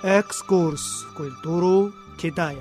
Экскурс в культуру Китая.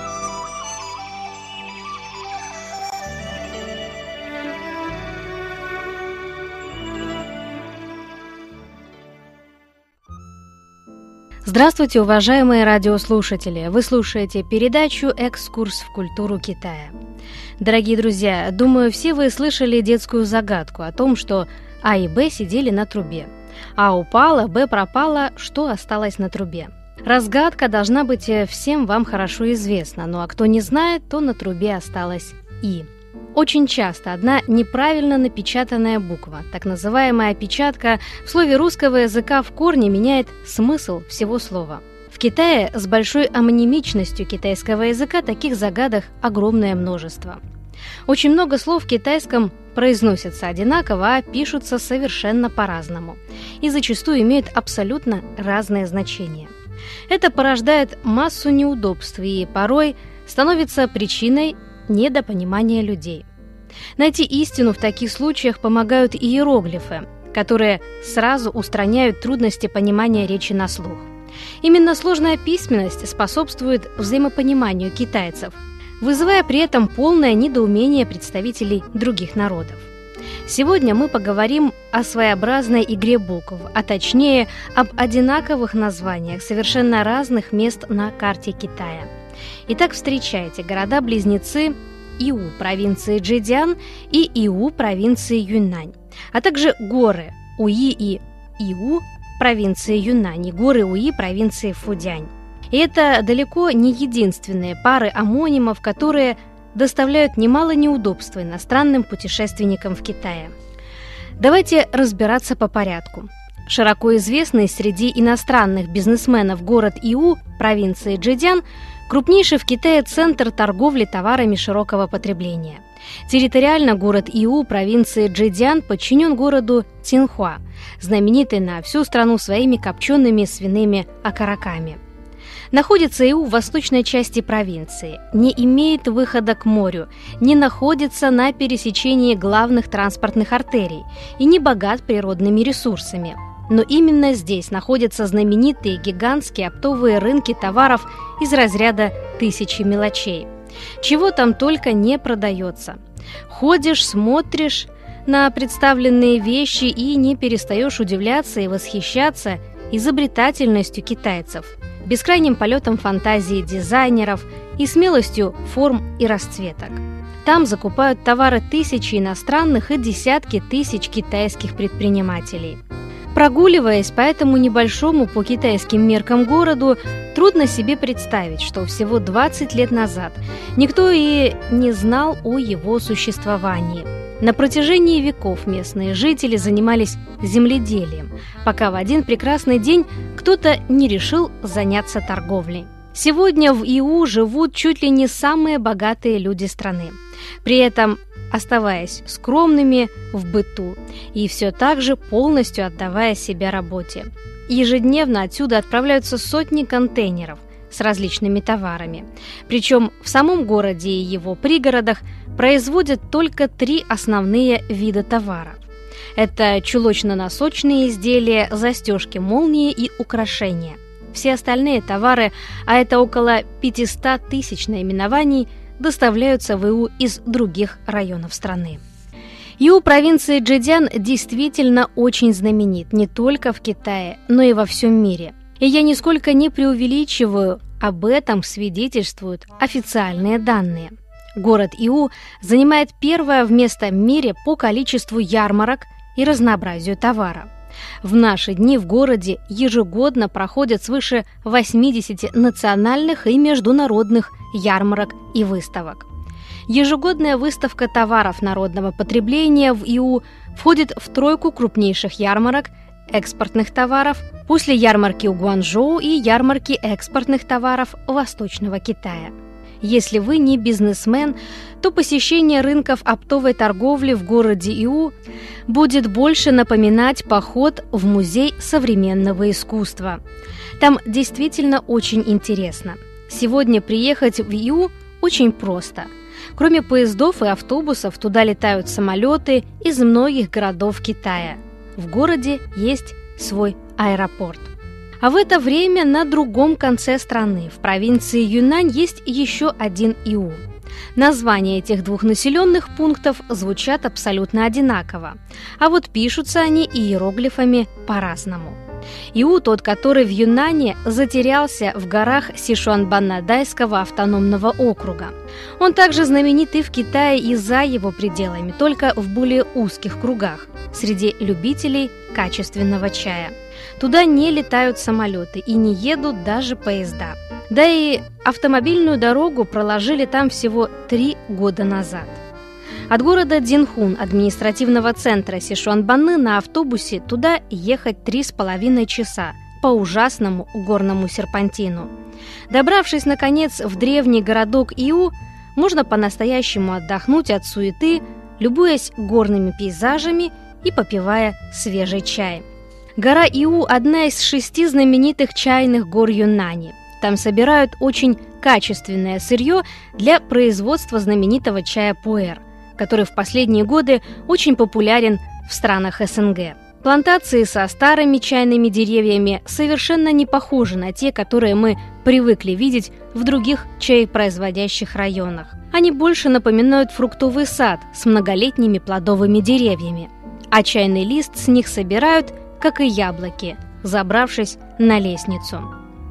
Здравствуйте, уважаемые радиослушатели! Вы слушаете передачу «Экскурс в культуру Китая». Дорогие друзья, думаю, все вы слышали детскую загадку о том, что А и Б сидели на трубе. А упала, Б пропала, что осталось на трубе? Разгадка должна быть всем вам хорошо известна, ну а кто не знает, то на трубе осталось И. Очень часто одна неправильно напечатанная буква, так называемая опечатка, в слове русского языка в корне меняет смысл всего слова. В Китае с большой амонимичностью китайского языка таких загадок огромное множество. Очень много слов в китайском произносятся одинаково, а пишутся совершенно по-разному и зачастую имеют абсолютно разные значения. Это порождает массу неудобств и порой становится причиной недопонимания людей. Найти истину в таких случаях помогают иероглифы, которые сразу устраняют трудности понимания речи на слух. Именно сложная письменность способствует взаимопониманию китайцев, вызывая при этом полное недоумение представителей других народов. Сегодня мы поговорим о своеобразной игре букв, а точнее об одинаковых названиях совершенно разных мест на карте Китая. Итак, встречайте города-близнецы Иу провинции Чжэцзян и Иу провинции Юньнань, а также горы Уи и Иу провинции Юньнань и горы Уи провинции Фудянь. И это далеко не единственные пары омонимов, которые доставляют немало неудобств иностранным путешественникам в Китае. Давайте разбираться по порядку. Широко известный среди иностранных бизнесменов город Иу провинции Чжэцзян крупнейший в Китае центр торговли товарами широкого потребления. Территориально город Иу провинции Чжэцзян подчинен городу Цинхуа, знаменитый на всю страну своими копчеными свиными окороками. Находится Иу в восточной части провинции, не имеет выхода к морю, не находится на пересечении главных транспортных артерий и не богат природными ресурсами. Но именно здесь находятся знаменитые гигантские оптовые рынки товаров из разряда тысячи мелочей. Чего там только не продается. Ходишь, смотришь на представленные вещи и не перестаешь удивляться и восхищаться изобретательностью китайцев, бескрайним полетом фантазии дизайнеров и смелостью форм и расцветок. Там закупают товары тысячи иностранных и десятки тысяч китайских предпринимателей. Прогуливаясь по этому небольшому по китайским меркам городу, трудно себе представить, что всего 20 лет назад никто и не знал о его существовании. На протяжении веков местные жители занимались земледелием, пока в один прекрасный день кто-то не решил заняться торговлей. Сегодня в Иу живут чуть ли не самые богатые люди страны, при этом оставаясь скромными в быту и все так же полностью отдавая себя работе. Ежедневно отсюда отправляются сотни контейнеров с различными товарами. Причем в самом городе и его пригородах производят только 3 основные вида товара. Это чулочно-носочные изделия, застежки, молнии и украшения. Все остальные товары, а это около 500 тысяч наименований, доставляются в Иу из других районов страны. Иу провинции Чжэцзян действительно очень знаменит не только в Китае, но и во всем мире. И я нисколько не преувеличиваю, об этом свидетельствуют официальные данные. Город Иу занимает первое место в мире по количеству ярмарок и разнообразию товара. В наши дни в городе ежегодно проходят свыше 80 национальных и международных ярмарок и выставок. Ежегодная выставка товаров народного потребления в Иу входит в тройку крупнейших ярмарок экспортных товаров после ярмарки Гуанчжоу и ярмарки экспортных товаров Восточного Китая. Если вы не бизнесмен, то посещение рынков оптовой торговли в городе Иу будет больше напоминать поход в музей современного искусства. Там действительно очень интересно. Сегодня приехать в Иу очень просто. Кроме поездов и автобусов, туда летают самолеты из многих городов Китая. В городе есть свой аэропорт. А в это время на другом конце страны, в провинции Юннань, есть еще один Иу. Названия этих двух населенных пунктов звучат абсолютно одинаково, а вот пишутся они иероглифами по-разному. Иу, тот, который в Юннане, затерялся в горах Сичуаньбаннадайского автономного округа. Он также знаменит и в Китае, и за его пределами, только в более узких кругах, среди любителей качественного чая. Туда не летают самолеты и не едут даже поезда. Да и автомобильную дорогу проложили там всего 3 года назад. От города Динхун, административного центра Сичуаньбанны, на автобусе туда ехать 3,5 часа по ужасному горному серпантину. Добравшись, наконец, в древний городок Иу, можно по-настоящему отдохнуть от суеты, любуясь горными пейзажами и попивая свежий чай. Гора Иу – одна из 6 знаменитых чайных гор Юннани. Там собирают очень качественное сырье для производства знаменитого чая пуэр, который в последние годы очень популярен в странах СНГ. Плантации со старыми чайными деревьями совершенно не похожи на те, которые мы привыкли видеть в других чаепроизводящих районах. Они больше напоминают фруктовый сад с многолетними плодовыми деревьями, а чайный лист с них собирают, как и яблоки, забравшись на лестницу.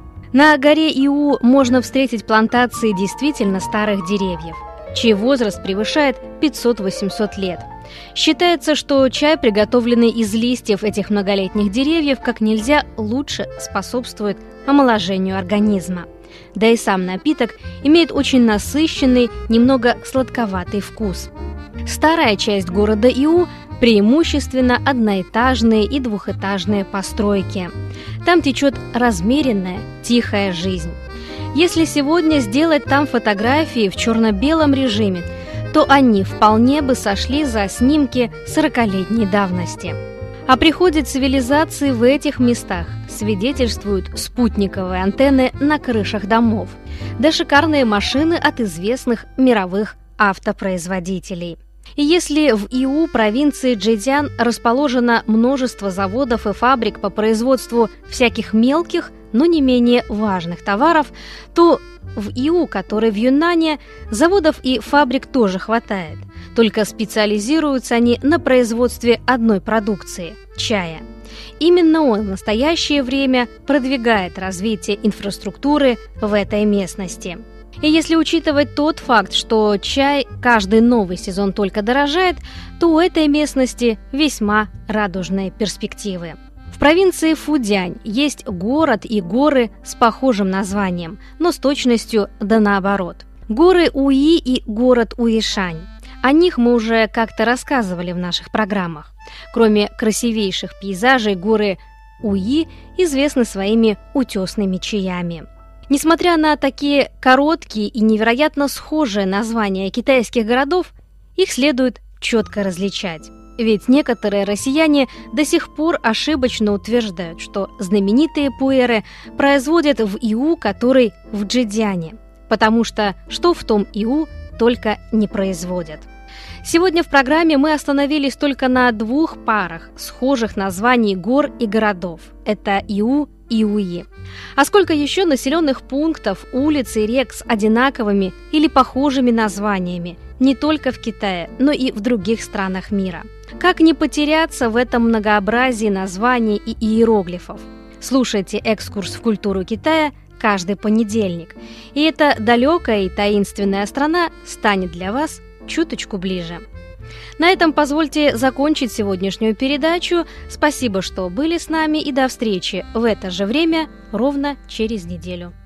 На горе Иу можно встретить плантации действительно старых деревьев, чей возраст превышает 500-800 лет. Считается, что чай, приготовленный из листьев этих многолетних деревьев, как нельзя лучше способствует омоложению организма. Да и сам напиток имеет очень насыщенный, немного сладковатый вкус. Старая часть города Иу преимущественно одноэтажные и двухэтажные постройки. Там течет размеренная, тихая жизнь. Если сегодня сделать там фотографии в черно-белом режиме, то они вполне бы сошли за снимки 40-летней давности. О приходе цивилизации в этих местах свидетельствуют спутниковые антенны на крышах домов, да шикарные машины от известных мировых автопроизводителей. И если в Иу, провинции Чжэцзян, расположено множество заводов и фабрик по производству всяких мелких, но не менее важных товаров, то в Иу, который в Юннане, заводов и фабрик тоже хватает. Только специализируются они на производстве одной продукции – чая. Именно он в настоящее время продвигает развитие инфраструктуры в этой местности. И если учитывать тот факт, что чай каждый новый сезон только дорожает, то у этой местности весьма радужные перспективы. В провинции Фудзянь есть город и горы с похожим названием, но с точностью да наоборот. Горы Уи и город Уишань. О них мы уже как-то рассказывали в наших программах. Кроме красивейших пейзажей, горы Уи известны своими утесными чаями. Несмотря на такие короткие и невероятно схожие названия китайских городов, их следует четко различать. Ведь некоторые россияне до сих пор ошибочно утверждают, что знаменитые пуэры производят в Иу, который в Чжэцзяне, потому что в том Иу только не производят. Сегодня в программе мы остановились только на 2 парах схожих названий гор и городов. Это Иу и Уи. А сколько еще населенных пунктов, улиц и рек с одинаковыми или похожими названиями не только в Китае, но и в других странах мира. Как не потеряться в этом многообразии названий и иероглифов? Слушайте «Экскурс в культуру Китая» каждый понедельник, и эта далекая и таинственная страна станет для вас чуточку ближе. На этом позвольте закончить сегодняшнюю передачу. Спасибо, что были с нами, и до встречи в это же время ровно через неделю.